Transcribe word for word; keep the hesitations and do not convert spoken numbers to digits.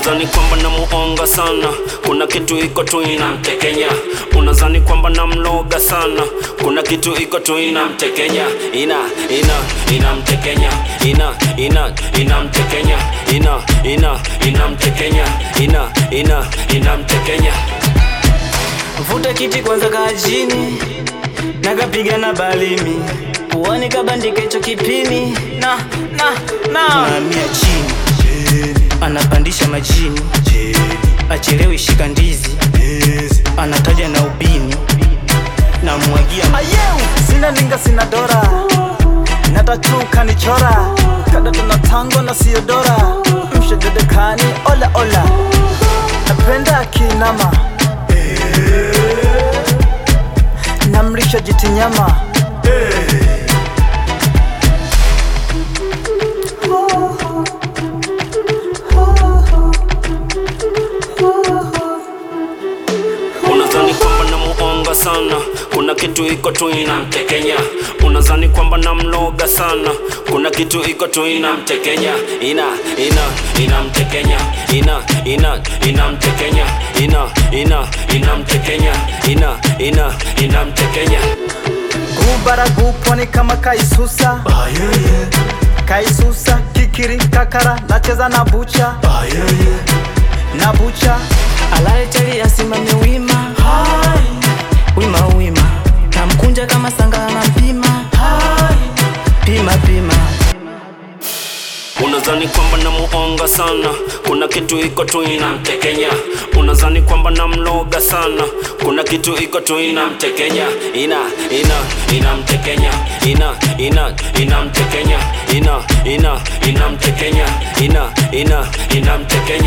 Unadhani kwamba namuonga sana, kuna kitu iko tu inamtekenya. Unadhani kwamba namloga sana, kuna kitu iko tu inamtekenya. Ina, ina, inamtekenya. Ina, ina, inamtekenya. Ina, ina, inamtekenya. Ina, ina, inamtekenya. Vuta kiti kwanza kaa chini, nakapiga na balimi, uwani kabandika hicho kipini. Na, na, na Tunahamia chini, anapandisha majini, achelewi shika ndizi, anataja na ubini, na mwagia Ayeu, sina linga sina dora, natatu kanichora, kada tunatango na siyo dora, mshededekani ola ola, napenda kinama, namrisha jitinyama. Unadhani kwamba namuonga sana, kuna kitu iko tu inamtekenya. Unadhani kwamba namloga sana, kuna kitu iko tu inamtekenya. Ina, ina, inamtekenya. Ina, ina, inamtekenya. Ina, ina, inamtekenya. Ina, ina, inamtekenya. Gubara guponi kama kaisusa, kaisusa kikiri kakara, nacheza na bucha, na bucha. alale chali asimame wima, wima wima, namkunja kama sangala na mpima, pima pima. Unadhani kwamba namuonga sana, kuna kitu iko tu inamtekenya. Unadhani kwamba namloga sana, kuna kitu iko tu inamtekenya. Ina, ina, inamtekenya. Ina, ina, inamtekenya. Ina, ina, inamtekenya. Ina, ina, inamtekenya.